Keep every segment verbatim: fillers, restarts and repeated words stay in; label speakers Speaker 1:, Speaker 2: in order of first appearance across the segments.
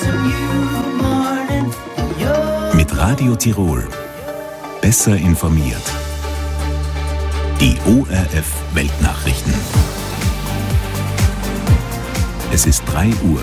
Speaker 1: Mit Radio Tirol. Besser informiert. Die O R F Weltnachrichten. Es ist drei Uhr.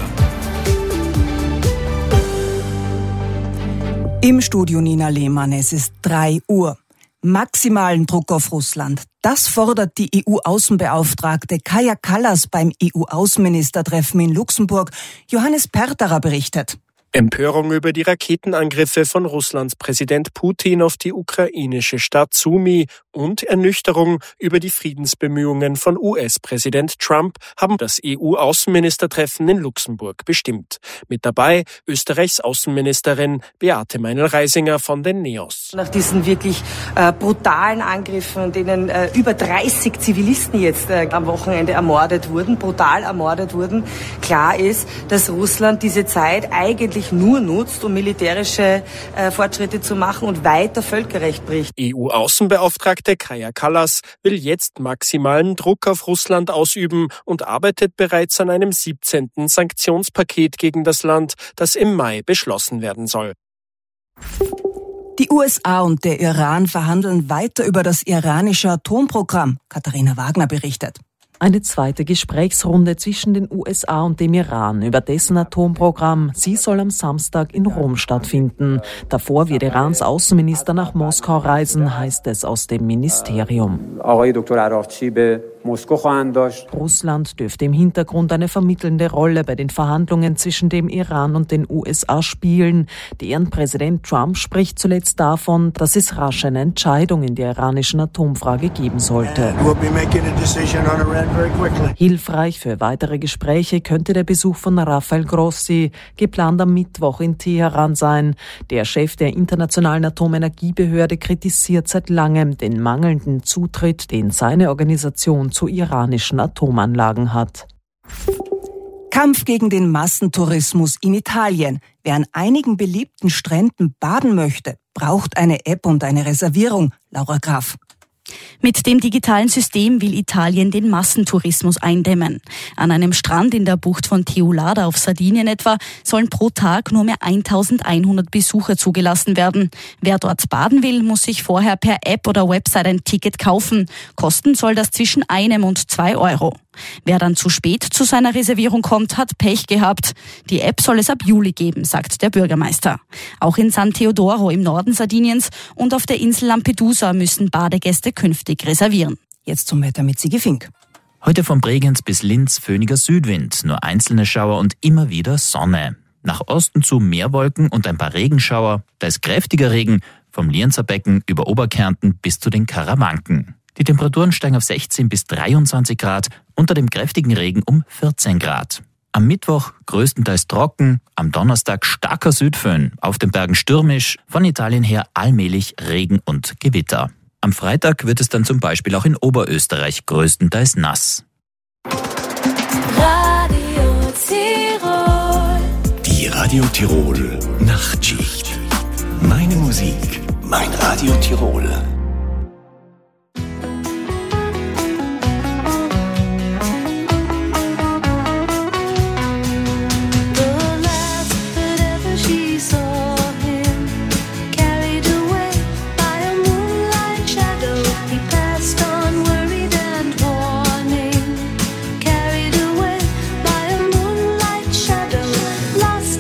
Speaker 2: Im Studio Nina Lehmann, es ist drei Uhr. Maximalen Druck auf Russland. Das fordert die E U-Außenbeauftragte Kaja Kallas beim E U-Außenministertreffen in Luxemburg. Johannes Perterer berichtet.
Speaker 3: Empörung über die Raketenangriffe von Russlands Präsident Putin auf die ukrainische Stadt Sumy und Ernüchterung über die Friedensbemühungen von U S-Präsident Trump haben das E U-Außenministertreffen in Luxemburg bestimmt. Mit dabei Österreichs Außenministerin Beate Meinl-Reisinger von den NEOS.
Speaker 4: Nach diesen wirklich äh, brutalen Angriffen, in denen äh, über dreißig Zivilisten jetzt äh, am Wochenende ermordet wurden, brutal ermordet wurden, klar ist, dass Russland diese Zeit eigentlich nur nutzt, um militärische äh, Fortschritte zu machen und weiter Völkerrecht bricht.
Speaker 3: E U-Außenbeauftragte Kaja Kallas will jetzt maximalen Druck auf Russland ausüben und arbeitet bereits an einem siebzehnten Sanktionspaket gegen das Land, das im Mai beschlossen werden soll.
Speaker 2: Die U S A und der Iran verhandeln weiter über das iranische Atomprogramm. Katharina Wagner berichtet.
Speaker 5: Eine zweite Gesprächsrunde zwischen den U S A und dem Iran über dessen Atomprogramm. Sie soll am Samstag in Rom stattfinden. Davor wird Irans Außenminister nach Moskau reisen, heißt es aus dem Ministerium. Russland dürfte im Hintergrund eine vermittelnde Rolle bei den Verhandlungen zwischen dem Iran und den U S A spielen. Deren Präsident Trump spricht zuletzt davon, dass es rasch eine Entscheidung in der iranischen Atomfrage geben sollte. Hilfreich für weitere Gespräche könnte der Besuch von Rafael Grossi, geplant am Mittwoch in Teheran sein. Der Chef der Internationalen Atomenergiebehörde kritisiert seit langem den mangelnden Zutritt, den seine Organisation zu iranischen Atomanlagen hat.
Speaker 2: Kampf gegen den Massentourismus in Italien. Wer an einigen beliebten Stränden baden möchte, braucht eine App und eine Reservierung. Laura Graf.
Speaker 6: Mit dem digitalen System will Italien den Massentourismus eindämmen. An einem Strand in der Bucht von Teulada auf Sardinien etwa sollen pro Tag nur mehr eintausendeinhundert Besucher zugelassen werden. Wer dort baden will, muss sich vorher per App oder Website ein Ticket kaufen. Kosten soll das zwischen einem und zwei Euro. Wer dann zu spät zu seiner Reservierung kommt, hat Pech gehabt. Die App soll es ab Juli geben, sagt der Bürgermeister. Auch in San Teodoro im Norden Sardiniens und auf der Insel Lampedusa müssen Badegäste künftig reservieren.
Speaker 2: Jetzt zum Wetter mit Sigi Fink.
Speaker 7: Heute von Bregenz bis Linz föhniger Südwind, nur einzelne Schauer und immer wieder Sonne. Nach Osten zu mehr Wolken und ein paar Regenschauer, da ist kräftiger Regen vom Lienzer Becken über Oberkärnten bis zu den Karawanken. Die Temperaturen steigen auf sechzehn bis dreiundzwanzig Grad, unter dem kräftigen Regen um vierzehn Grad. Am Mittwoch größtenteils trocken, am Donnerstag starker Südföhn, auf den Bergen stürmisch, von Italien her allmählich Regen und Gewitter. Am Freitag wird es dann zum Beispiel auch in Oberösterreich größtenteils nass.
Speaker 8: Radio Tirol.
Speaker 1: Die Radio Tirol Nachtschicht. Meine Musik, mein Radio Tirol.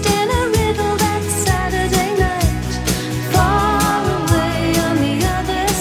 Speaker 8: Far away on the other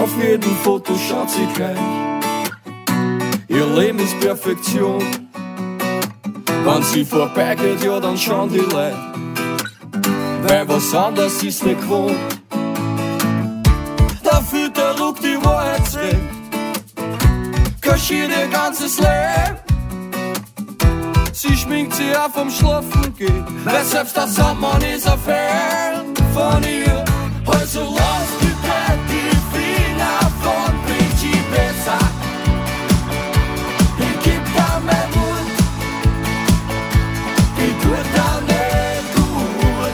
Speaker 9: Auf jedem Foto schaut sie gleich. Ihr Leben ist Perfektion. Wenn sie vorbeigeht, ja, dann schauen die Leute, weil was anderes ist nicht gewohnt. Da fühlt der Look die Wahrheit zurück, kaschiert ihr ganzes Leben. Sie schminkt sich auf vom Schlafen gehen, weil selbst der Sandmann ist ein Fan von ihr. Also lass bitte die Finger von Principessa. Ich geb da mein Mut, ich tu da nicht gut.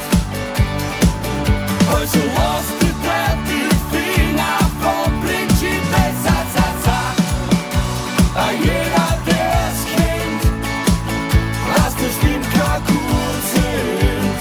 Speaker 9: Also lass bitte die Finger von Principessa, sa, sa. A jeder, der es kennt, dass das Leben kein gut sind.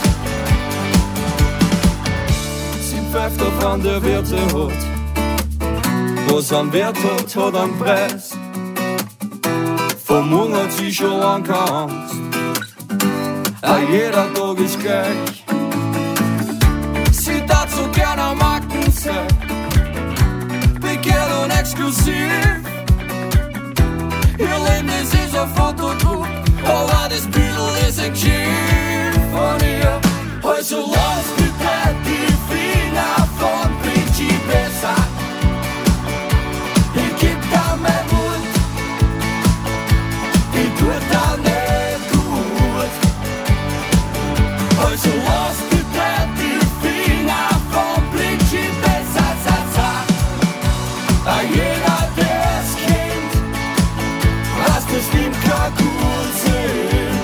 Speaker 9: Sie pfeift auf an der Werte hat, was am Wert hat, hat am Preis. Vom Hunger hat sie schon lang keine Angst, a jeder Tag ist gleich. Sie tat so gern am Akten sein, begehrt und exklusiv. Ihr Leben, das ist ein Fotodruck, aber das Büdel ist ein Geschiff von ihr. Also lass bitte die Finger von Principessa. Ich geb da mein Mut, ich tu da nicht gut. Also lass bitte die Finger von Principessa, sa, sa. A jeder, der es kennt, dass das Leben kein gut sind.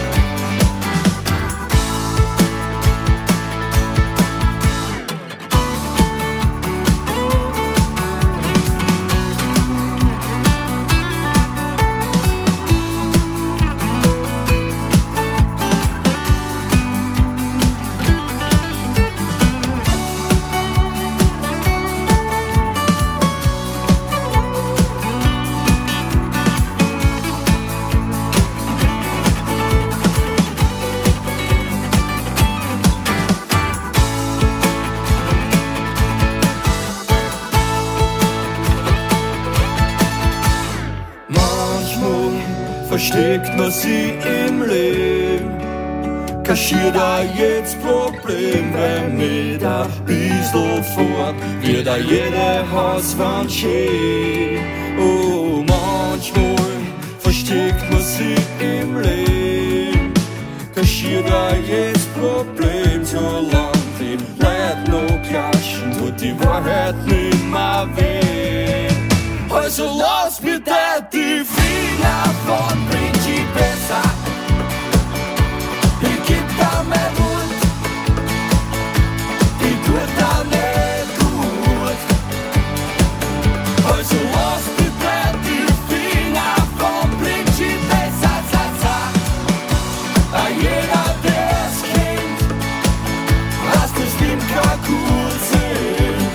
Speaker 9: Versteckt man sie im Leben, kaschiert auch jetzt Problem, weil mit ein bisschen fort wird auch jede Hauswand schön. Oh, manchmal versteckt man sie im Leben, kaschiert auch jetzt Problem, solange die Leute noch klatschen, tut die Wahrheit nimmer weh. Also lass bitte die Finger von Principessa. Ich geb da mein Mut, ich tu da nicht gut. Also lass bitte die Finger von Principessa, sa, sa. A jeder, der es kennt, dass das Leben kein gut sind.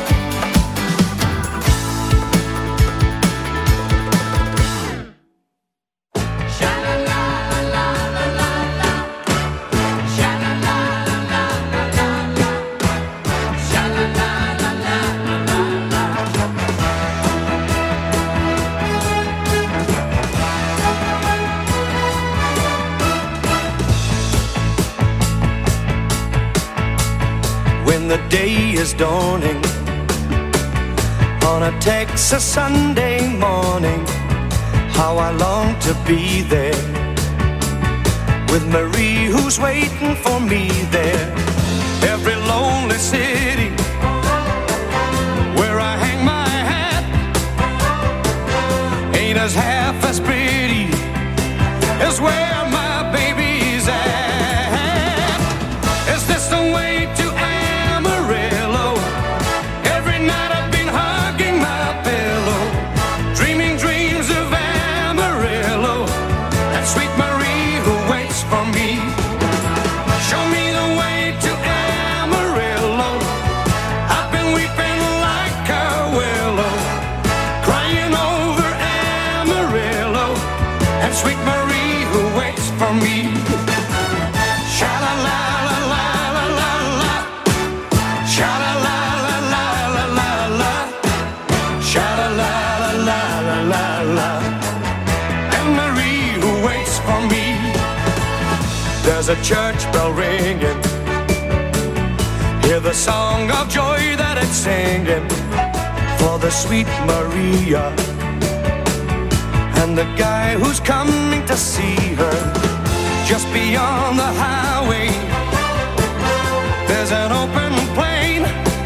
Speaker 10: When the day is dawning on a Texas Sunday morning, how I long to be there with Marie who's waiting for me there. Every lonely city where I hang my hat ain't as half as pretty as where my baby's at. Is this the way to Amarillo? Every night I've been hugging my pillow, dreaming dreams of Amarillo and sweet Marie who waits for me. Show me the way to Amarillo. I've been weeping like a willow, crying over Amarillo and sweet Marie who waits for me. Sha-la-la-la-la-la-la-la, sha-la-la-la-la-la-la-la, there's a church bell ringing. Hear the song of joy that it's singing for the sweet Maria and the guy who's coming to see her. Just beyond the highway, there's an open plain,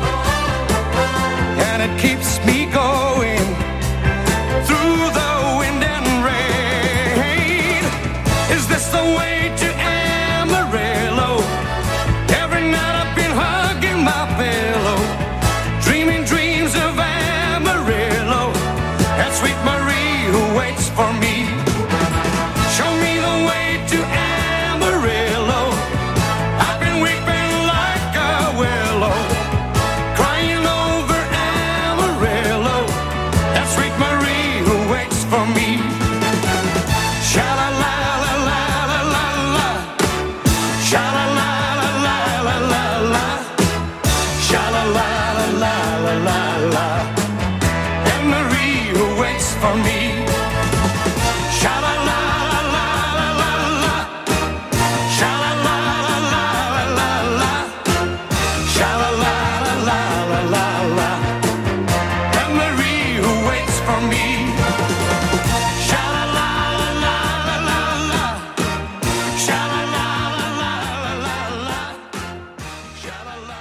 Speaker 10: and it keeps me going through the wind and rain. Is this the way to Amarillo? Every night I've been hugging my pillow, dreaming dreams of Amarillo, and sweet Marie who waits for me. Show me the way to Amarillo. I've been weeping like a willow, crying over Amarillo, that sweet Marie who waits for me. Sha-la-la-la-la-la-la-la, sha-la-la-la-la-la-la-la, sha-la-la-la-la-la-la, and Marie who waits for me. Sha-la-la-la-la-la-la, sha-la-la-la-la-la-la, sha-la-la-la-la-la-la, and Marie who waits for me. Sha-la-la-la-la-la-la, sha-la-la-la-la-la-la, sha-la-la-la.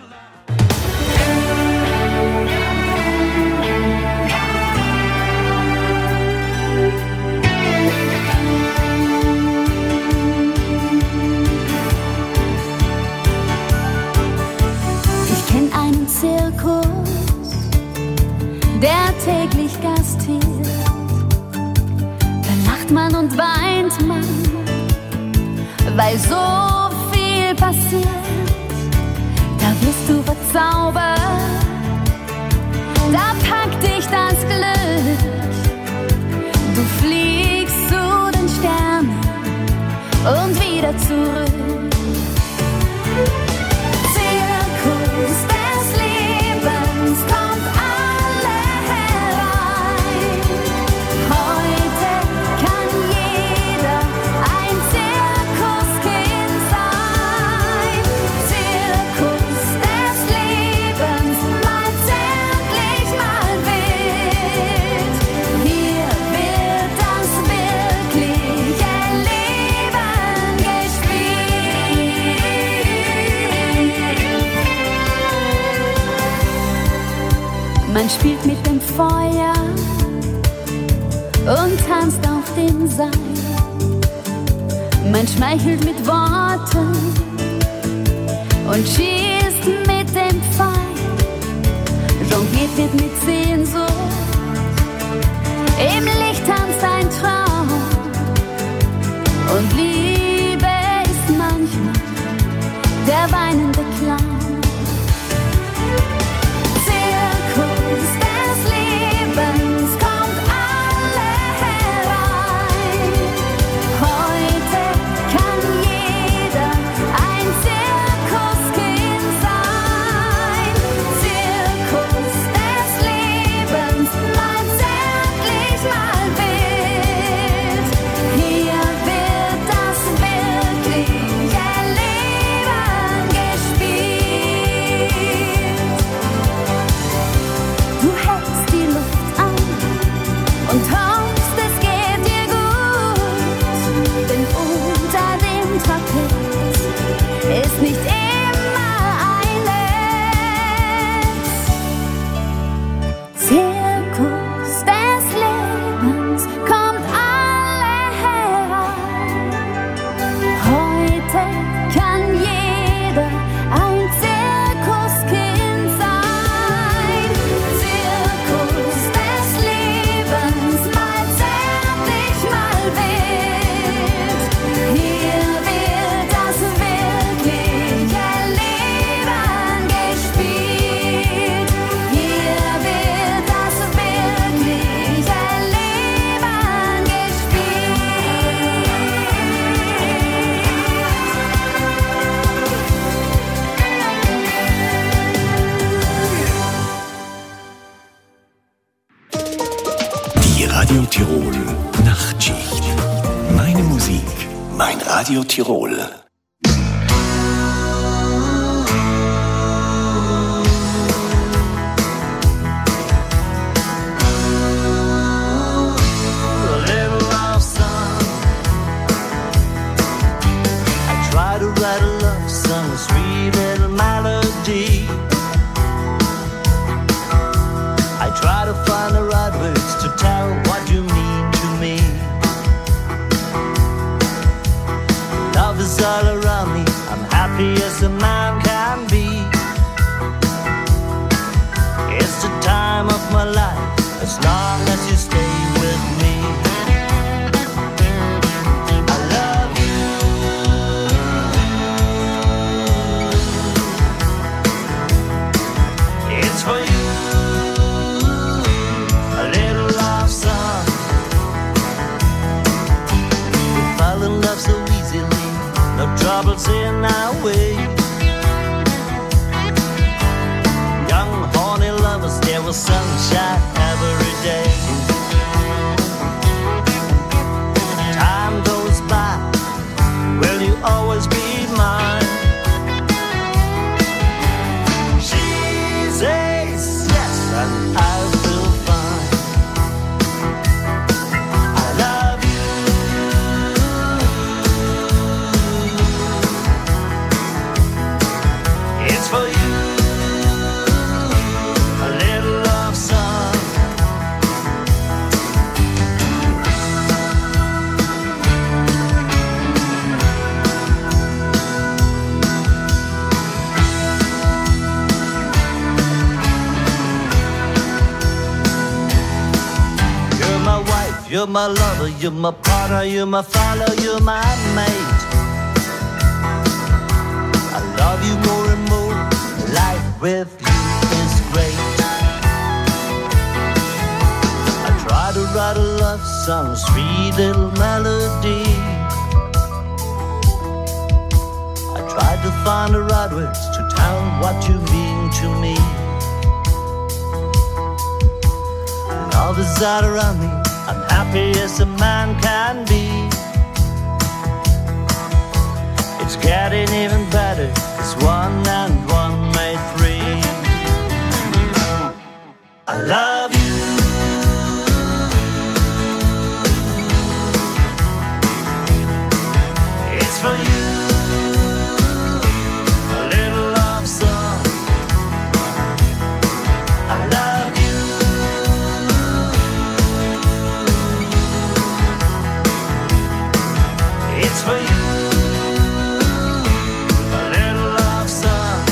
Speaker 8: Ich kenn einen Zirkus, der täglich gastiert. Da lacht man und weint man, weil so viel passiert. Da wirst du verzaubert, da packt dich das Glück. Du fliegst zu den Sternen und wieder zurück. Zirkus des Lebens, kommt alle herein. Heute kann jeder ein Zirkuskind sein. Zirkus des Lebens, mal zärtlich, mal wild. Hier wird das wirkliche Leben gespielt. Man spielt mit dem Feuer und tanzt auf dem Seil. Man schmeichelt mit Worten und schießt mit dem Pfeil. Jongliert wird mit Sehnsucht, im Licht tanzt ein Traum. Und Liebe ist manchmal der weinende Clown. Zirkus des Lebens, kommt alle herein. Heute kann jeder ein Zirkuskind sein. Zirkus des Lebens, mal zärtlich, mal wild. Hier wird das wirkliche Leben gespielt. Du hältst die Luft an und hoffst, es geht dir gut. Denn unter dem Trapez ist nicht immer ein Netz. Zirkus des Lebens, kommt alle herein. Heute kann jeder ein Zirkuskind sein. Zirkus des Lebens, mal zärtlich, mal wild. Hier wird das wirkliche Leben gespielt. Hier wird das wirkliche Leben gespielt.
Speaker 1: Die Radio Tirol Nachtschicht. Meine Musik, mein Radio Tirol.
Speaker 11: Write a love song, a sweet little melody. I try to find the right words to tell what you mean to me. Love is all around me, I'm happy as a man can be. It's the time of my life, as long as you stay with me. For you, a little love song. We fall in love so easily, no troubles in our way. Young, horny lovers, there was sunshine every day. Time goes by, will you always be mine? And I feel fine. I love you. It's for you, a little love song. You're my lover, you're my partner, you're my follower, you're my mate. I love you more and more, life with you is great. I try to write a love song, sweet little melody. I try to find the right words to tell what you mean to me. And all this out around me, I'm happy as a man can be. It's getting even better, 'cause one and one made three. I love you. It's for you, a little love song. I love you. It's for you, a little love song.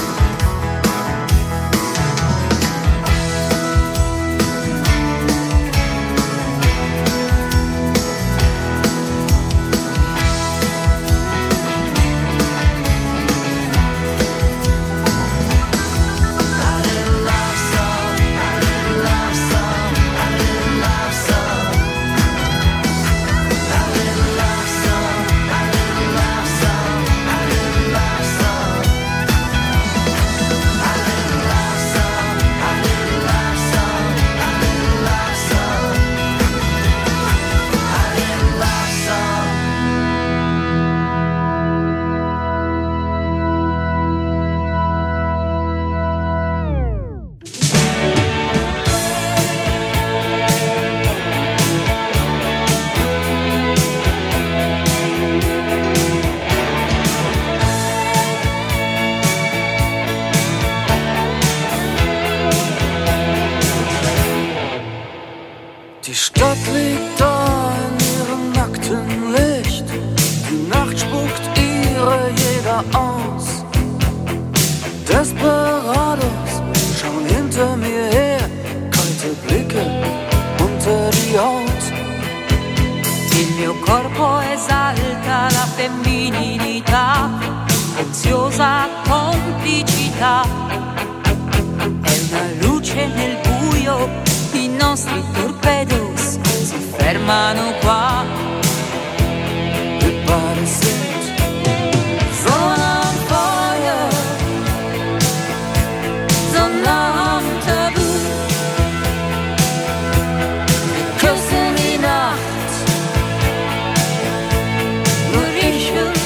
Speaker 12: Die Stadt liegt da in ihrem nackten Licht. Die Nacht spuckt ihre Jäger aus. Desperados schauen hinter mir her, kalte Blicke unter die Haut.
Speaker 13: Il mio corpo esalta la femminilità, preziosa complicità. È una luce nel buio, i nostri torpedos si fermano qua.
Speaker 12: Everybody said,
Speaker 13: Zona on fire, zona on tabu. Küssen die Nacht, nur ich will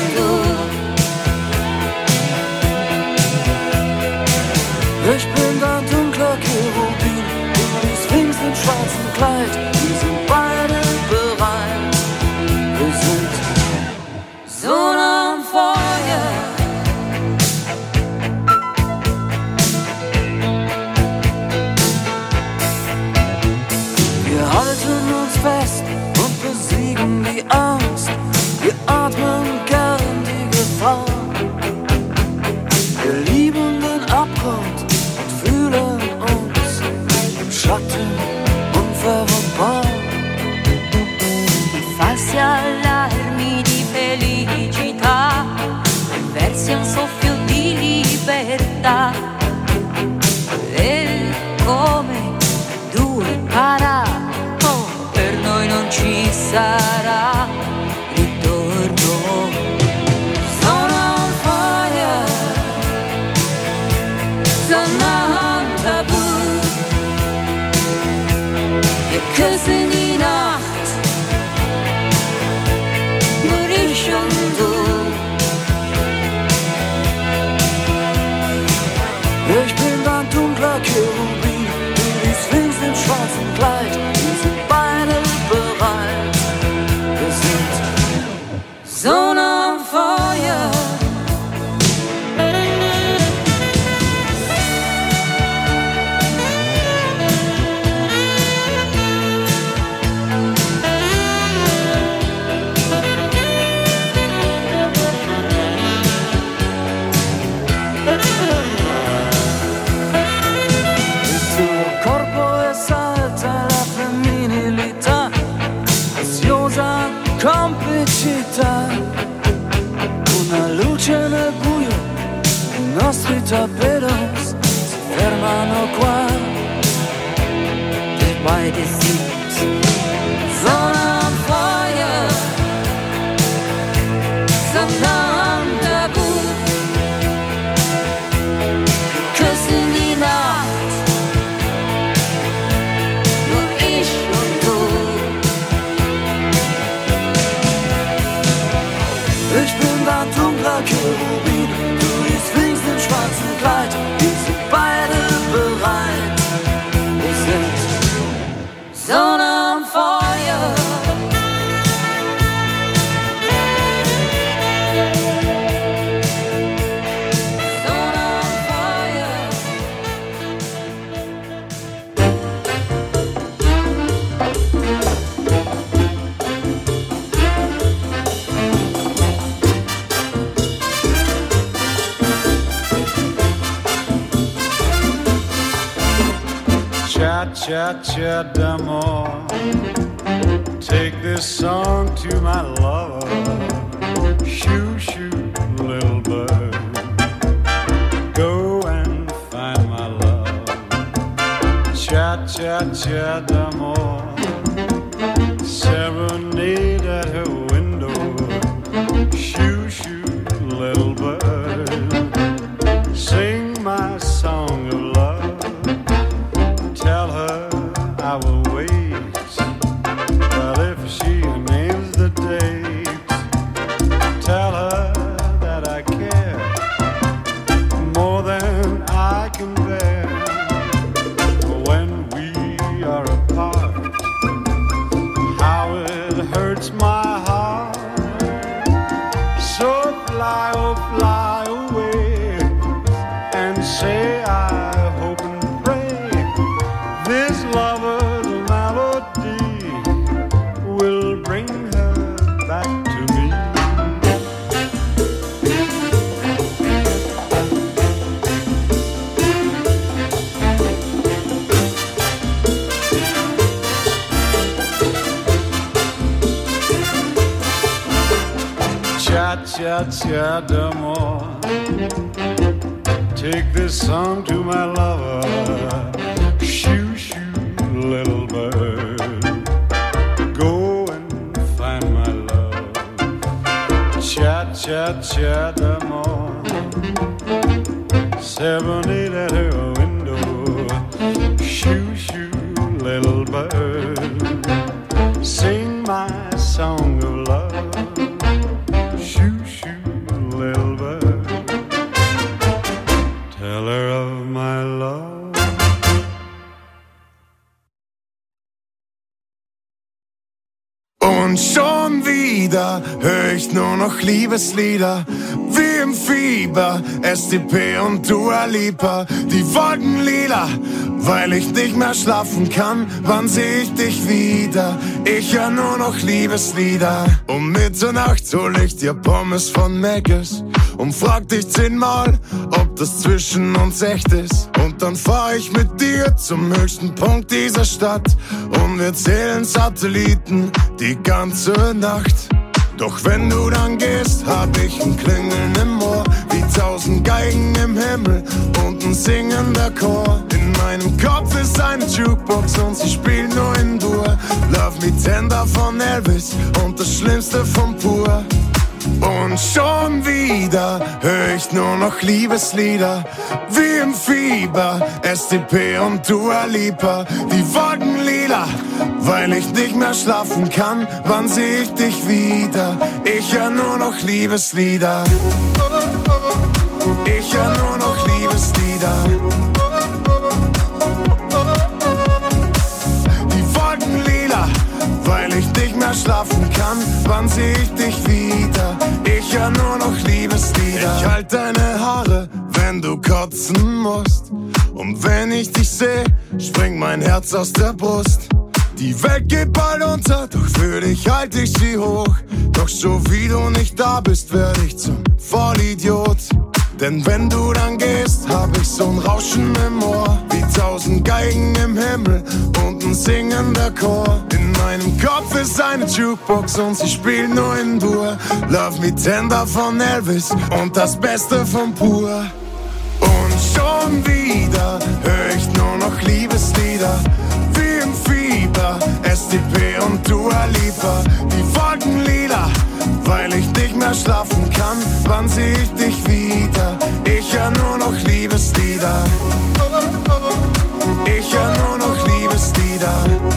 Speaker 13: küssen die Nacht, nur ich und du.
Speaker 12: Ich bin ein dunkler Cherubin, wie die Sphinx im schwarzen Kleid. Wir sind beide bereit, wir sind
Speaker 13: so nah am Feuer.
Speaker 12: Complicità, una luce nel buio, i nostri torpedos si fermano qua.
Speaker 13: Wir beide sind so nah am Feuer, so nah am Tabu. Wir küssen die Nacht, nur ich und du.
Speaker 12: Ich bin ein dunkler Cherubin, du die Sphinx im schwarzen Kleid. Wir sind beide bereit, wir sind
Speaker 13: so nah am Feuer. So nah am Feuer.
Speaker 14: Cha-cha d'amour, take this song to my lover. Shoo, shoo, little bird, go and find my love. Cha-cha-cha d'amour, serenade at her window. Shoo, shoo, little bird, sing my song of love. Tell her I will wait, but if she names the date, tell her that I care more than I can bear. When we are apart, how it hurts my heart. So fly, oh fly away, and say I hope and this lover's melody will bring her back to me. Cha-cha-cha d'amour, take this song to my lover. Shoo, shoo, little bird, go and find my love. Cha-cha-cha d'amour, serenade at her window. Shoo, shoo, little bird, sing my song of love. Shoo, shoo, little bird, tell her of my love.
Speaker 15: Und schon wieder höre ich nur noch Liebeslieder, wie im Fieber, S T P und Dua Lipa. Die Wolken lila, weil ich nicht mehr schlafen kann. Wann seh ich dich wieder? Ich höre nur noch Liebeslieder. Um Mitternacht hol ich dir Pommes von Mc's und frag dich zehnmal, ob das zwischen uns echt ist. Und dann fahr ich mit dir zum höchsten Punkt dieser Stadt und wir zählen Satelliten die ganze Nacht. Doch wenn du dann gehst, hab ich ein Klingeln im Ohr, wie tausend Geigen im Himmel und ein singender Chor. In meinem Kopf ist eine Jukebox und sie spielt nur in Dur. Love Me Tender von Elvis und das Schlimmste von Pur. Und schon wieder hör ich nur noch Liebeslieder, wie im Fieber, S T P und Dua Lipa. Die Wolken lila, weil ich nicht mehr schlafen kann. Wann seh ich dich wieder? Ich hör nur noch Liebeslieder. Ich hör nur noch Liebeslieder. Die Wolken lila, weil ich nicht mehr schlafen kann. Wann seh ich dich wieder? Ich hör nur noch Liebeslieder. Ich halt deine Haare, wenn du kotzen musst. Und wenn ich dich seh, springt mein Herz aus der Brust. Die Welt geht bald unter, doch für dich halt ich sie hoch. Doch so wie du nicht da bist, werd ich zum Vollidiot. Denn wenn du dann gehst, hab ich so'n Rauschen im Ohr. Wie tausend Geigen im Himmel und ein singender Chor. In meinem Kopf ist eine Jukebox und sie spielt nur in Dur. Love Me Tender von Elvis und das Beste von Pur. Und schon wieder hör ich nur noch Liebeslieder, wie im Fieber, S T P und Dua Lipa. Die Wolken lila, weil ich nicht mehr schlafen kann. Wann seh ich dich wieder? Ich hör nur noch Liebeslieder. Ich hör nur noch Liebeslieder.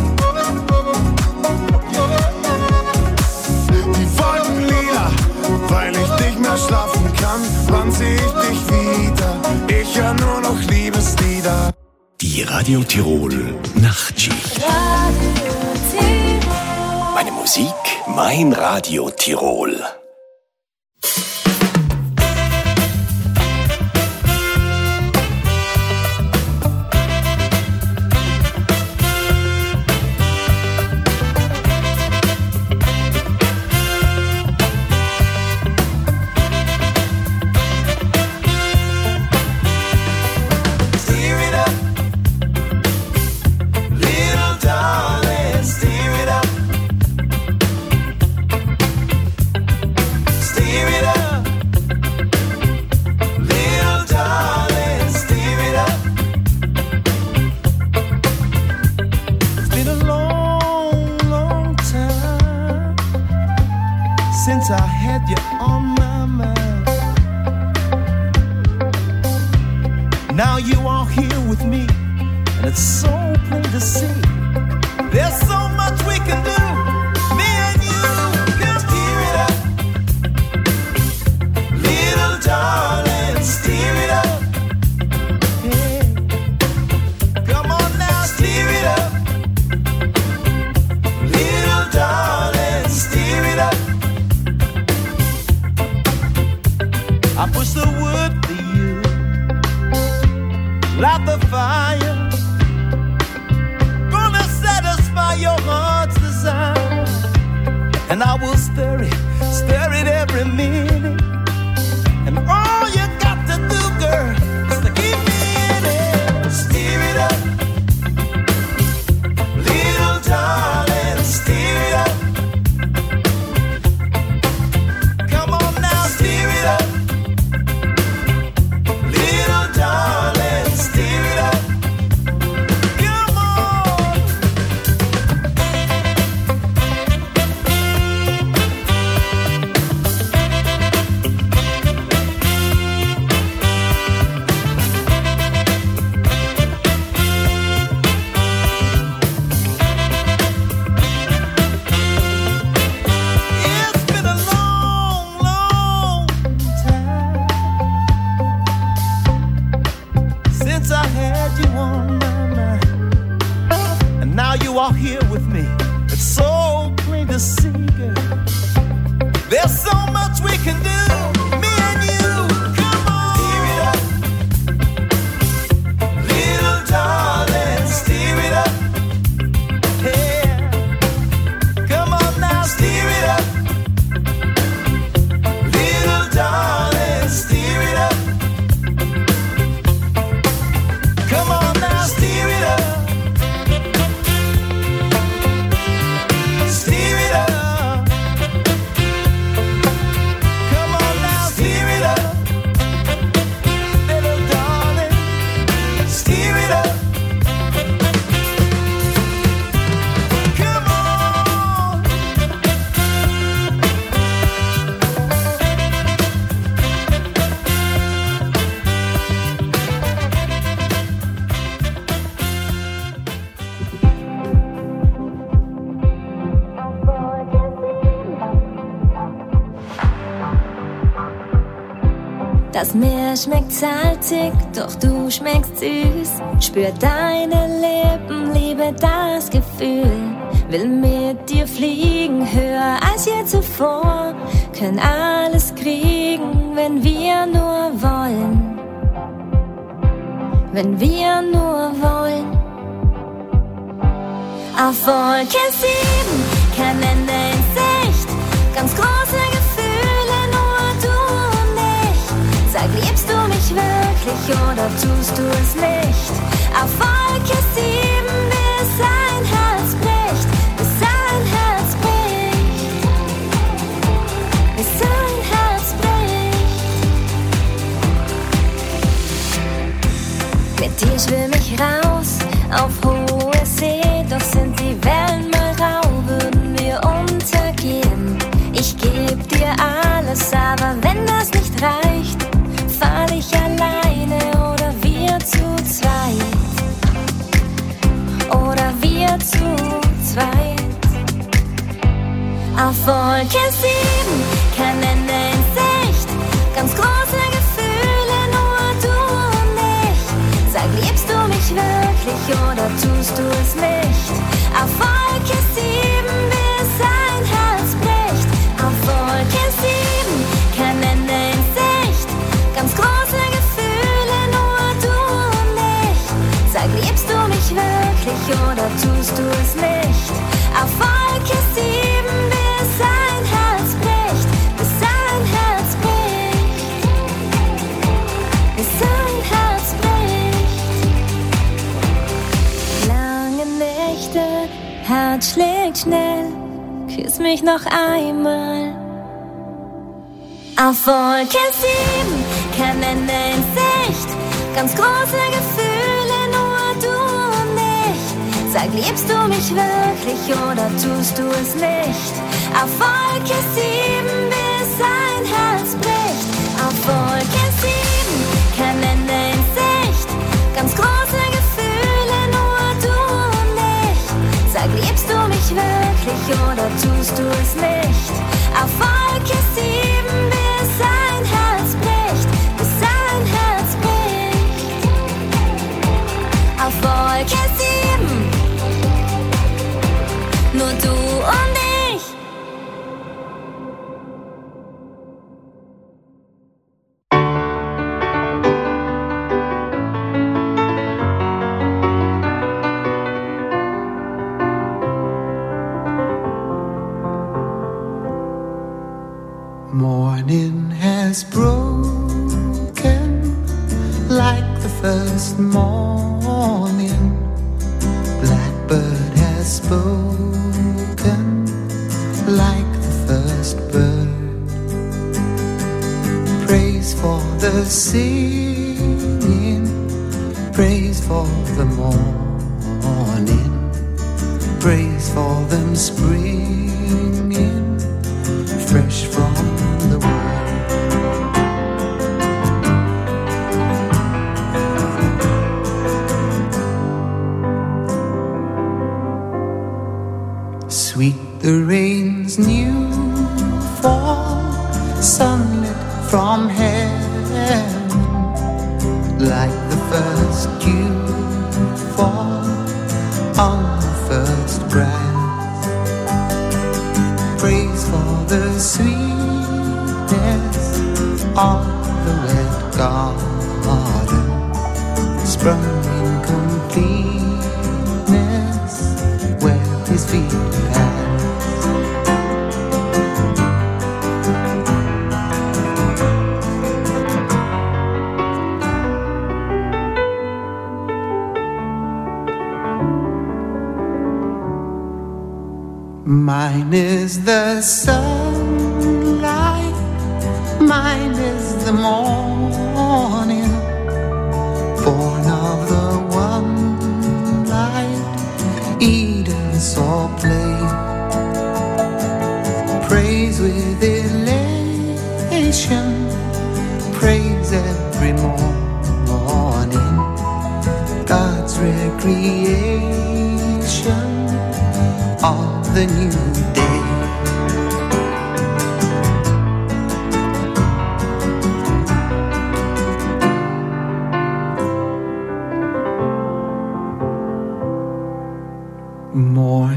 Speaker 15: Die Wolken lila, weil ich nicht mehr schlafen kann. Wann seh ich dich wieder? Ich hör nur noch Liebeslieder.
Speaker 1: Die Radio Tirol Nachtschicht. Meine Musik, mein Radio Tirol.
Speaker 16: Since I had you on my mind, now you are here with me, and it's so plain to see. There's so much we can do, me and you. Come steer it up, little darling, steer it up. Yeah. Come on now, steer it up, little darling, steer it up. I push the wood for you, light the fire, gonna satisfy your heart's desire. And I will stir it, stir it every minute. And all you got to do, girl, is to keep me in it. Steer it up, little darling, steer it up. Come on now, steer it up. Darling, steer it up. Come on. It's been a long, long time since I had you on my mind, and now you are here with me. It's so plain to see, girl. There's so much we can do, me and you. Come on, steer it up, little darling, steer it up. Yeah, come on now, steer it up, little darling, steer it up. Come on now, steer it up. Steer it up. Come on now, steer it up. Little darling, steer it up. Come on.
Speaker 8: Mir schmeckt salzig, doch du schmeckst süß. Spür deine Lippen, liebe das Gefühl. Will mit dir fliegen, höher als je zuvor. Können alles kriegen, wenn wir nur wollen. Wenn wir nur wollen. Auf Wolke sieben, kein Ende in Sicht. Ganz große Gefühle, nur du und ich. Sag, liebst du mich wirklich oder tust du es nicht? Auf Wolke sieben, bis ein Herz bricht. Bis ein Herz bricht. Bis ein Herz bricht. Mit dir schwimm ich raus auf hohe See. Doch sind die Wellen mal rau, würden wir untergehen. Ich geb dir alles, aber wenn das nicht reicht, fall ich alleine oder wir zu zweit. Oder wir zu zweit. Auf Wolke sieben, kein Ende in Sicht. Ganz große Gefühle, nur du und ich. Sag, liebst du mich wirklich oder tust du es nicht? Auf Wolke sieben, bis ein Herz bricht. Auf Wolke sieben, kein Ende in Sicht. Ganz große Gefühle, nur du und ich. Sag, liebst du mich wirklich oder tust du es nicht? Auf Wolke sieben, bis ein Herz bricht. Bis ein Herz bricht. Bis ein Herz bricht. Lange Nächte, Herz schlägt schnell, küss mich noch einmal. Auf Wolke sieben, kein Ende in Sicht. Ganz große Gefühle, nur du und ich. Sag, liebst du mich wirklich oder tust du es nicht? Auf Wolke sieben, bis ein Herz bricht. Auf Wolke sieben, kein Ende in Sicht. Ganz große Gefühle, nur du und ich. Sag, liebst du mich wirklich oder tust du es nicht? Auf Wolke sieben, bis ein Herz bricht. Bis ein Herz bricht. Auf Wolke sieben, nur du und ich.
Speaker 17: Morning has broken like the first morning. Blackbird has spoken like the first bird. Praise for the singing, praise for the morning, praise for them springing fresh from the world. Sweet the rain's new fall, sunlit from heaven, like the first dew fall on the first grass. Praise for the sweetness of the wet garden, sprung in completeness where his feet pass. Mine is the sunlight, mine is the morning, born of the one light Eden saw play. Praise with elation, praise every morning, God's recreation of the new day.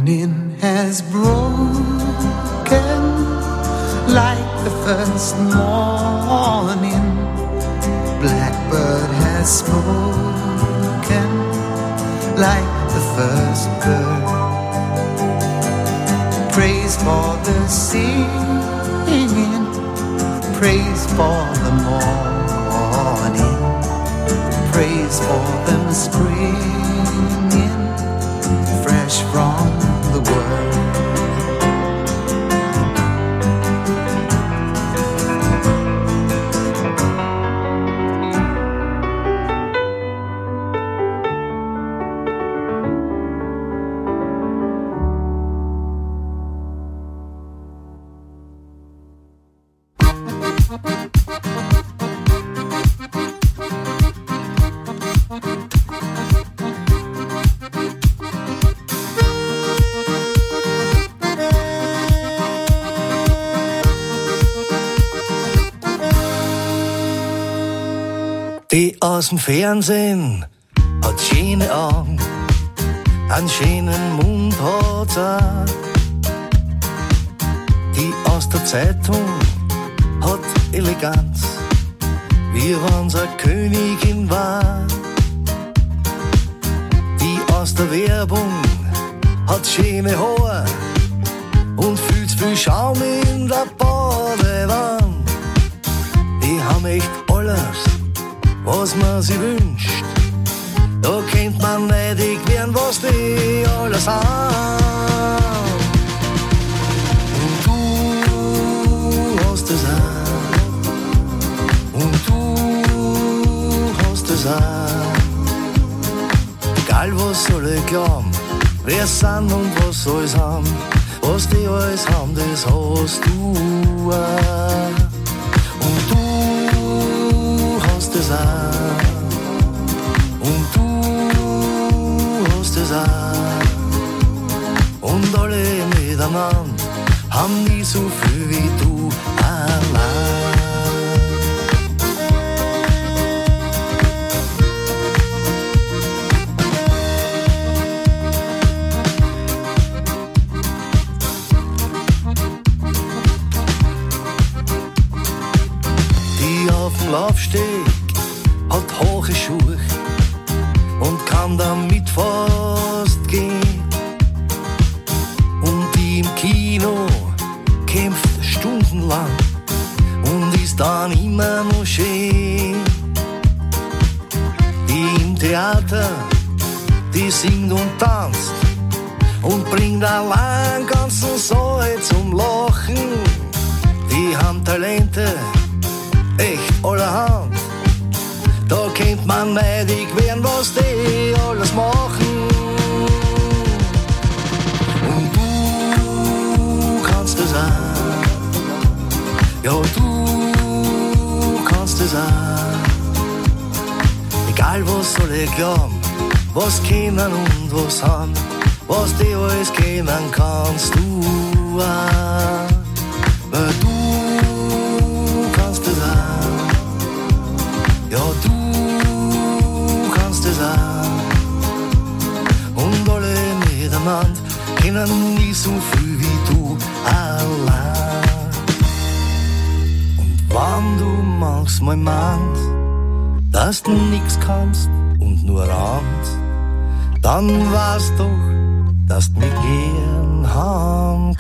Speaker 17: morning has broken like the first morning. Blackbird has spoken like the first bird. Praise for the singing, praise for the morning, praise for them springing fresh from the world.
Speaker 11: Die aus dem Fernsehen hat schöne Augen, einen schönen Mund hat auch. Die aus der Zeitung hat Eleganz, wie wenn's eine Königin war. Die aus der Werbung hat schöne Haare und fühlt viel Schaum in der Badewanne. Die haben echt alles, was man sich wünscht. Da kennt man neidig werden, was die alles haben. Und du hast es auch. Und du hast es auch. Egal was soll ich glauben, wer sind und was soll's haben. Was die alles haben, das hast du auch. Und du hast es auch. Und du hast es auch. Und alle miteinander haben nie so viel wie du allein. Die auf dem Laufsteg hat hohe Schuhe und kann damit fast gehen. Und die im Kino kämpft stundenlang und ist dann immer noch schön. Die im Theater, die singt und tanzt und bringt allein ganzen Saal zum Lachen. Die haben Talente, echt allerhand. Da kennt man neidig werden, was die alles machen. Und du kannst es auch. Ja, du kannst es auch. Egal was soll ich glauben, was kennen und was haben, was die alles kennen, kannst du auch. Weil du kannst es auch. Ja, du kannst es auch. Und alle miteinander kennen nie so viel wie du allein. Und wenn du manchmal meinst, dass du nix kannst und nur ahmst, dann weißt doch, dass du mich gern haben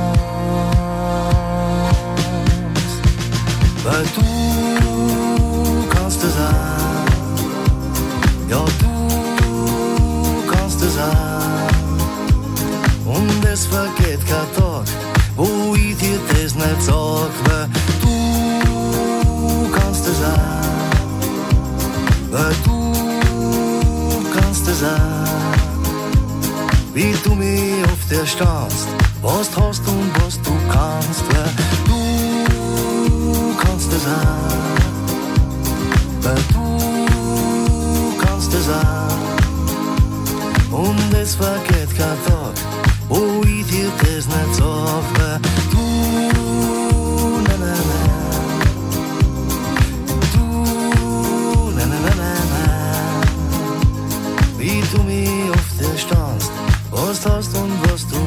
Speaker 11: kannst. Weil du kannst es auch. Ja, du kannst es auch. Und es vergeht kein Tag, wo ich dir das nicht sag. Weil du kannst es auch. Weil du kannst es auch. Wie du mich oft erstaunst, was du hast und was du kannst. Weil du kannst es auch. Weil du kannst es auch. Und es vergeht kein Tag, wo ich dir das nicht sag. Weil du, nein, nein, nein. Du, nein, nein, nein, nein. Wie du mich oft erstaunst, was du hast und was du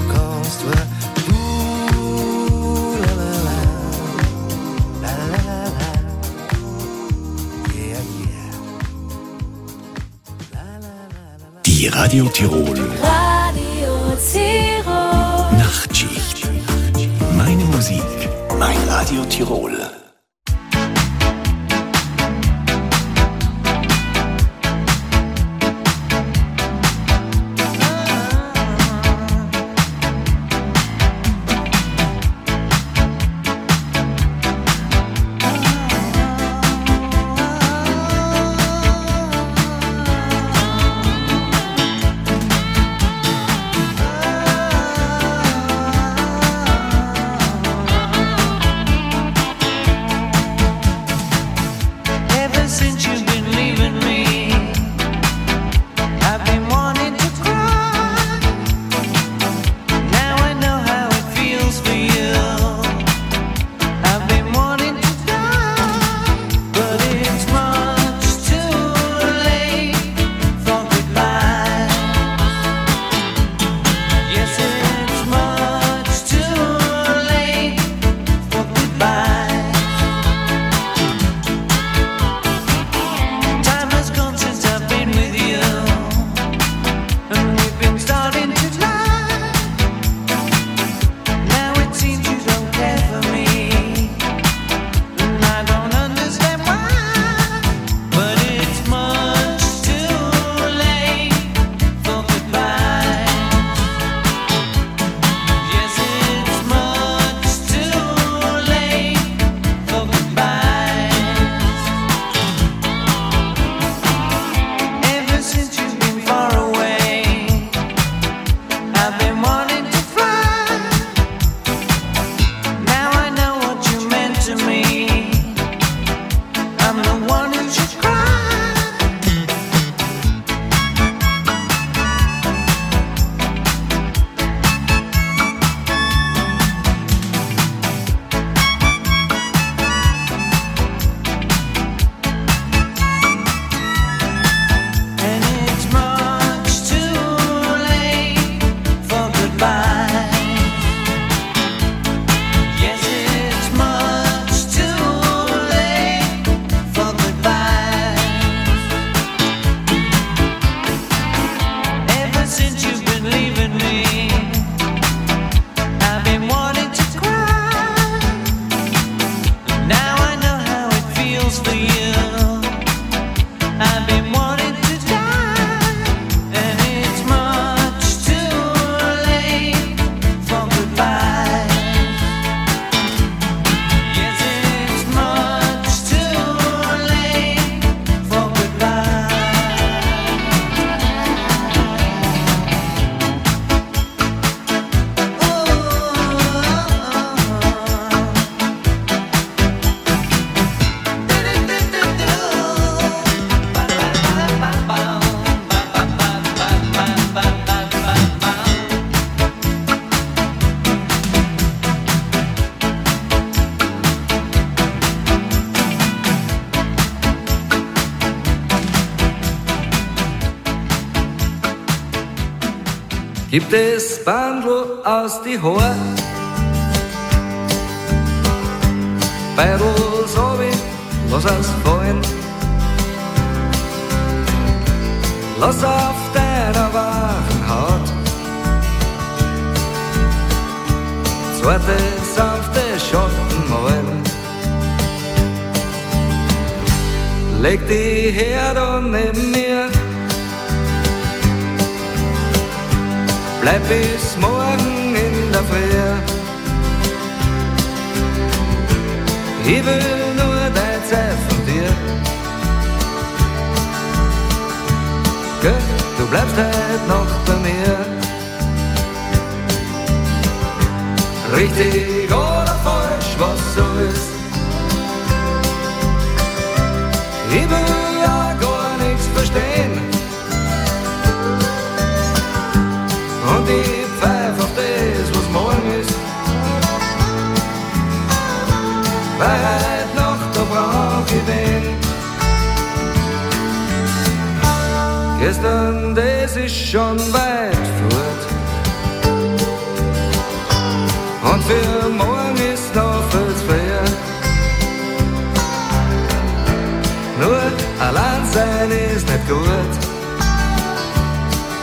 Speaker 1: Die Radio Tirol
Speaker 8: Radio Tirol
Speaker 1: Nachtschicht. Meine Musik, mein Radio Tirol.
Speaker 12: Gibt es Bandl aus die Haar? Beidl so wie, lass es fallen. Lass auf deiner wachen Haut zweite sanfte Schatten malen. Leg die her da neben mir, bleib bis morgen in der Früh. Ich will nur dein Zeit von dir. Gell, du bleibst heute noch bei mir. Richtig oder falsch, was so ist. Ich will ja gar nichts verstehen. Und ich pfeif auf das, was morgen ist. Weil heute Nacht, da brauch ich wen. Gestern, das ist schon weit fort. Und für morgen ist noch viel zu früh. Nur allein sein ist nicht gut.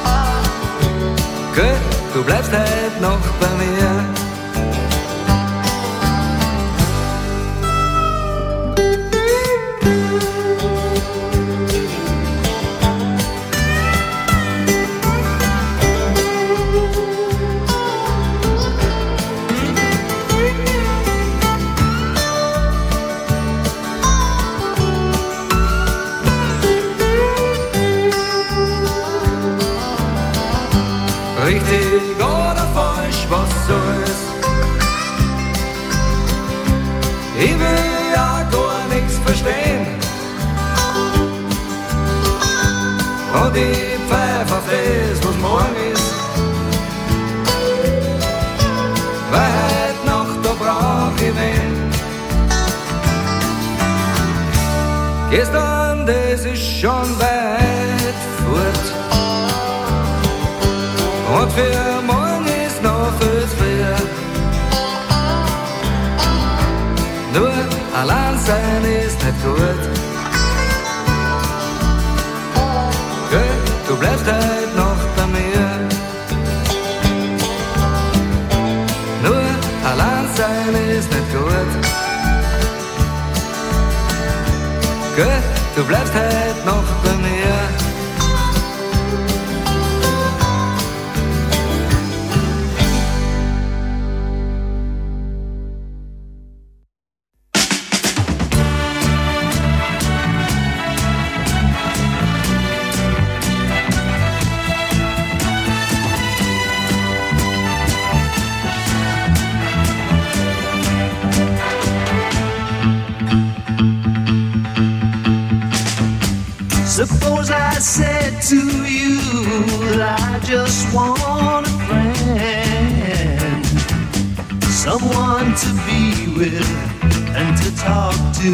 Speaker 12: Gell, du bleibst heute noch bei mir. Richtig oder falsch, was so ist. Ich will ja gar nichts verstehen. Und ich pfeif auf das, was morgen ist. Weil heute Nacht, da brauch ich wen. Gestern, das ist schon weit fort. Und für morgen ist noch viel früh. Nur allein sein ist nicht gut. Gell, du bleibst heute noch bei mir. Nur allein sein ist nicht gut. Gell, du bleibst heute noch bei mir.
Speaker 18: Suppose I said to you that I just want a friend, someone to be with and to talk to.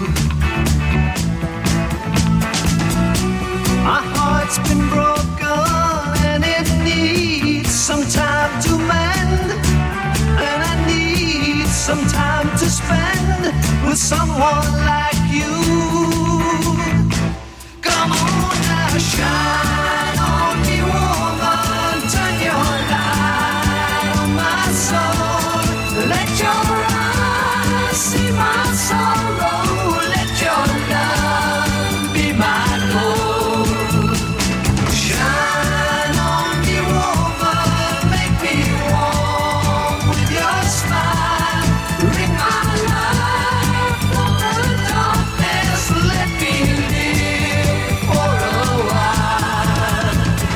Speaker 18: My heart's been broken and it needs some time to mend, and I need some time to spend with someone like you. Come on now, shine on me, woman, turn your light on my soul. Let your eyes see my sorrow, let your love be my goal. Shine on me, woman, make me warm with your smile. Bring my life from the darkness, let me live for a while.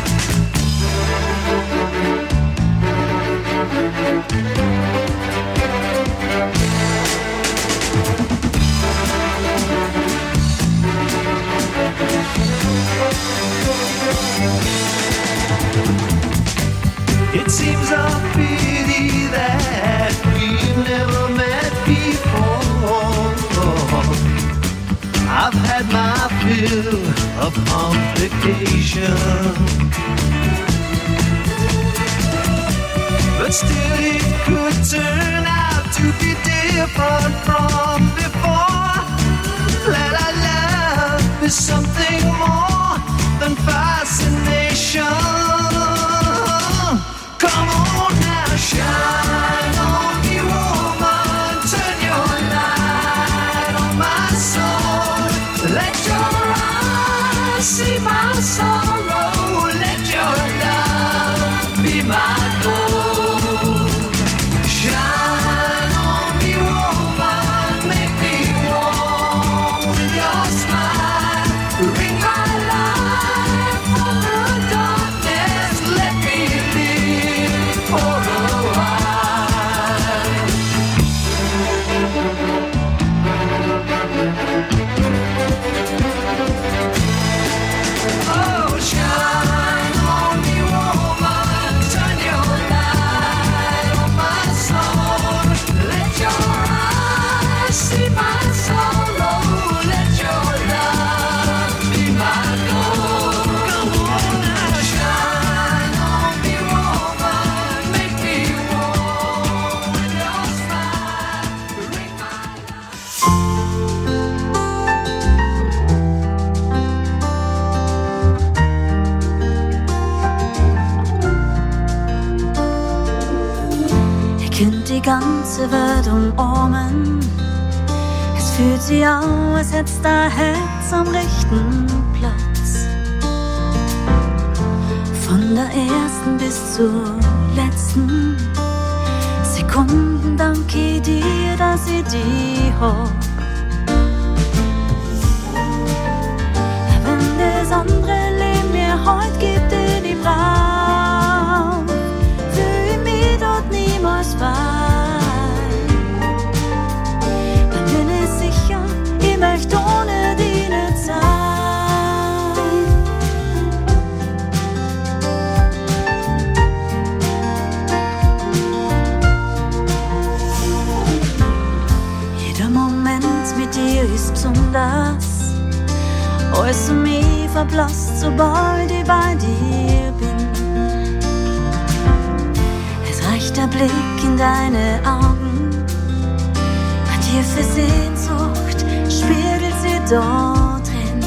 Speaker 18: It seems a pity that we've never met before. I've had my fill of complication, but still it could turn out to be different from before. That our love is something more than fascination. Come on now, shine on me, woman, turn your light on my soul. Let your eyes see my sorrow, let your love be my goal. Shine on me, woman, make me warm with your smile. Bring my life from the
Speaker 8: ganze Welt umarmen. Es fühlt sich an, als hätt's dein Herz am rechten Platz. Von der ersten bis zur letzten Sekunden danke ich dir, dass ich dich hab. Wenn das andere Leben mir heute gibt, den ich brauch, fühl ich mich dort niemals frei. Dann bin ich sicher, ich möchte ohne dich nicht sein. Jeder Moment mit dir ist besonders. Alles um mich verblasst, sobald ich bei dir bin. Es reicht der Blick in deine Augen, eine tiefe Sehnsucht spiegelt sie dort drin.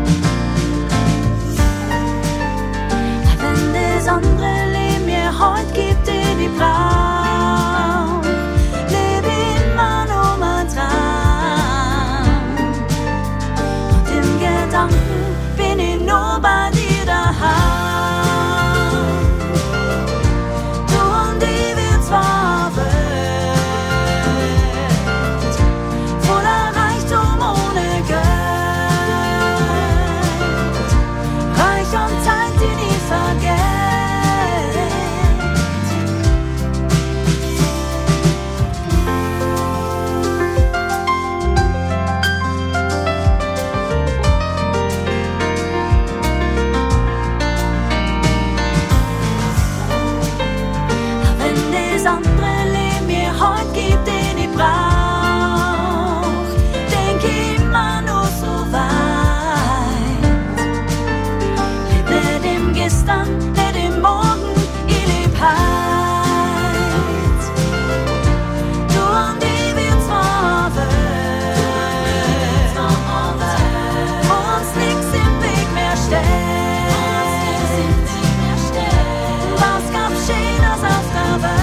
Speaker 8: Wenn das andere Leben mir heute gibt, den ich brauch, leb ich immer nur mein Traum. Und im Gedanken bin ich nur bei dir daheim. Du und ich, wir zwei Welt, voller Reichtum ohne Geld, reich an Zeit, die nie vergeht. Das andere Leben mir heute gibt, den ich brauch, denk ich immer nur so weit. Leb nicht im Gestern, nicht im Morgen, ich leb heut. Du und ich, wir zwei Welt, wo uns nix im Weg mehr steht. Was gab Schönes auf der Welt?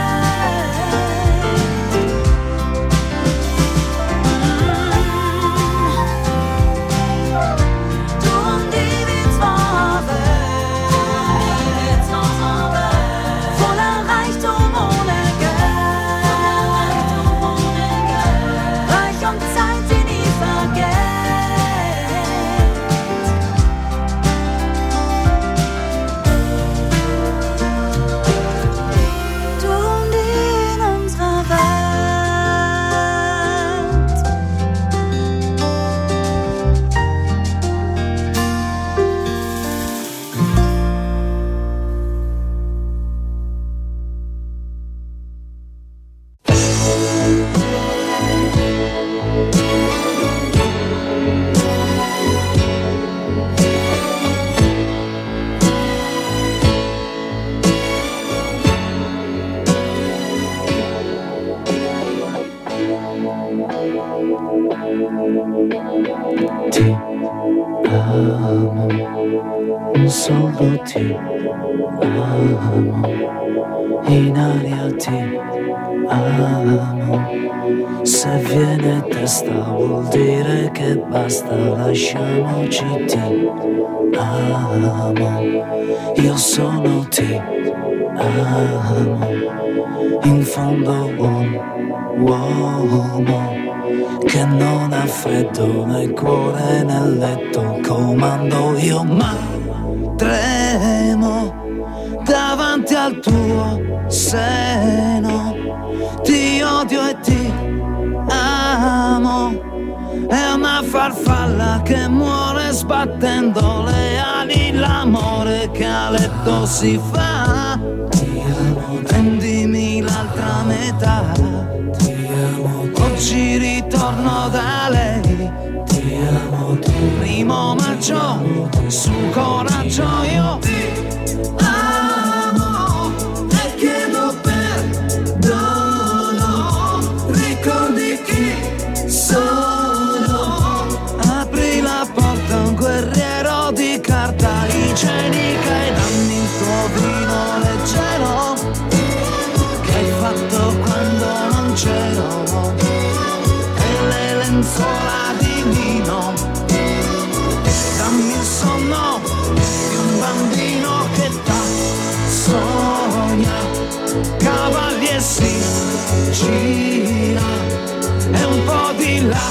Speaker 12: Ti amo, solo ti amo, in aria ti amo. Se viene testa vuol dire che basta, lasciamoci, ti amo. Io sono ti amo, in fondo un uomo che non ha freddo nel cuore nel letto, comando io ma tremo davanti al tuo seno, ti odio e ti amo, è una farfalla che muore sbattendo le ali, l'amore che a letto si fa, prendimi l'altra metà, oggi ritorno da lei, ti amo, primo maggio, su coraggio io ti amo e chiedo perdono, ricordi chi sono, apri la porta a un guerriero di carta igienica e dammi il tuo vino leggero che hai fatto quando gira e un po' di là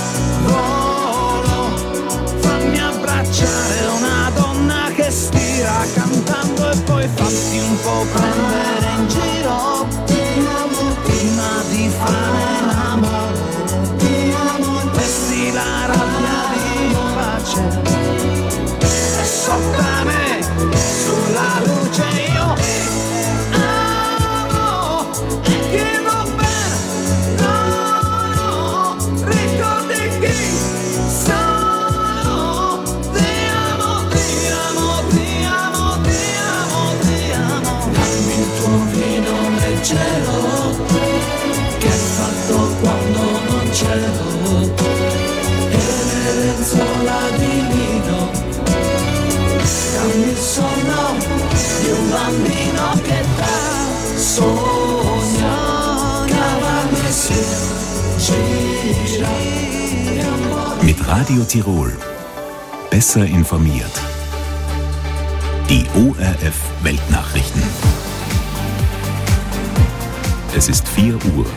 Speaker 12: volo. Fammi abbracciare una donna che stira cantando e poi fatti un po' prendere in giro prima di fare l'amore. Vesti la rabbia di pace e sopra me sulla luce io amo e chi va bene. No, no, ricordi chi sono. Ti amo, ti amo, ti amo, ti amo, ti amo. Dammi il tuo vino leggero che hai fatto quando non c'ero e le lenzuola di lino. Dammi il sonno di un bambino che da sogna cavalli si gira.
Speaker 1: Mit Radio Tirol. Besser informiert. Die O R F Weltnachrichten. Es ist vier Uhr.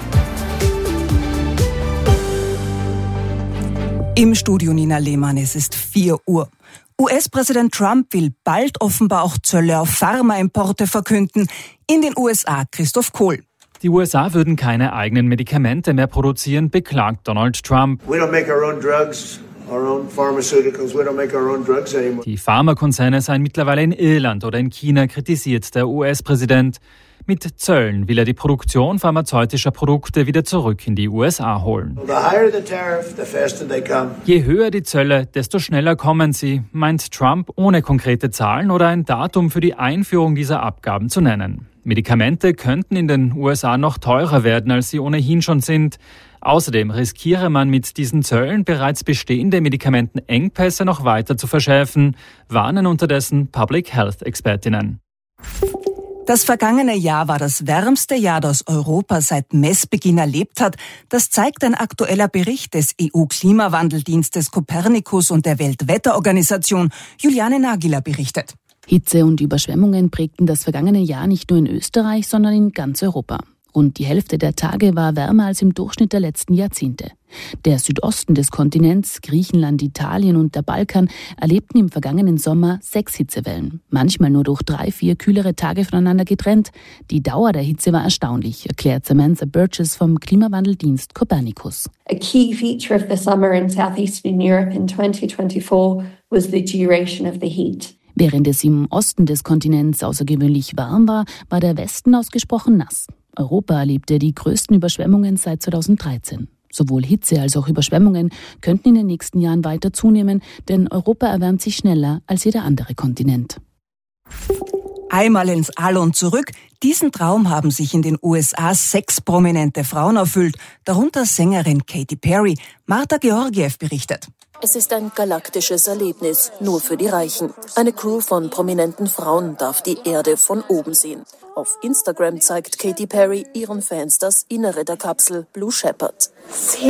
Speaker 2: Im Studio Nina Lehmann, es ist vier Uhr. U S-Präsident Trump will bald offenbar auch Zölle auf Pharmaimporte verkünden. In den U S A Christoph Kohl.
Speaker 19: Die U S A würden keine eigenen Medikamente mehr produzieren, beklagt Donald Trump.
Speaker 20: We don't make our own drugs, our own pharmaceuticals. We don't make our own drugs anymore.
Speaker 19: Die Pharmakonzerne seien mittlerweile in Irland oder in China, kritisiert der U S-Präsident. Mit Zöllen will er die Produktion pharmazeutischer Produkte wieder zurück in die U S A holen.
Speaker 20: The higher the tariff, the faster they come.
Speaker 19: Je höher die Zölle, desto schneller kommen sie, meint Trump, ohne konkrete Zahlen oder ein Datum für die Einführung dieser Abgaben zu nennen. Medikamente könnten in den U S A noch teurer werden, als sie ohnehin schon sind. Außerdem riskiere man mit diesen Zöllen bereits bestehende Medikamentenengpässe noch weiter zu verschärfen, warnen unterdessen Public Health-Expertinnen.
Speaker 2: Das vergangene Jahr war das wärmste Jahr, das Europa seit Messbeginn erlebt hat. Das zeigt ein aktueller Bericht des E U-Klimawandeldienstes Copernicus und der Weltwetterorganisation. Juliane Nagila berichtet.
Speaker 21: Hitze und Überschwemmungen prägten das vergangene Jahr nicht nur in Österreich, sondern in ganz Europa. Rund die Hälfte der Tage war wärmer als im Durchschnitt der letzten Jahrzehnte. Der Südosten des Kontinents, Griechenland, Italien und der Balkan erlebten im vergangenen Sommer sechs Hitzewellen. Manchmal nur durch drei, vier kühlere Tage voneinander getrennt. Die Dauer der Hitze war erstaunlich, erklärt Samantha Burgess vom Klimawandeldienst Copernicus.
Speaker 22: A key feature of the summer in southeastern Europe in twenty twenty-four was the duration of the heat.
Speaker 21: Während es im Osten des Kontinents außergewöhnlich warm war, war der Westen ausgesprochen nass. Europa erlebte die größten Überschwemmungen seit zweitausenddreizehn. Sowohl Hitze als auch Überschwemmungen könnten in den nächsten Jahren weiter zunehmen, denn Europa erwärmt sich schneller als jeder andere Kontinent.
Speaker 2: Einmal ins All und zurück. Diesen Traum haben sich in den U S A sechs prominente Frauen erfüllt, darunter Sängerin Katy Perry. Marta Georgiev berichtet.
Speaker 23: Es ist ein galaktisches Erlebnis, nur für die Reichen. Eine Crew von prominenten Frauen darf die Erde von oben sehen. Auf Instagram zeigt Katy Perry ihren Fans das Innere der Kapsel Blue Shepard.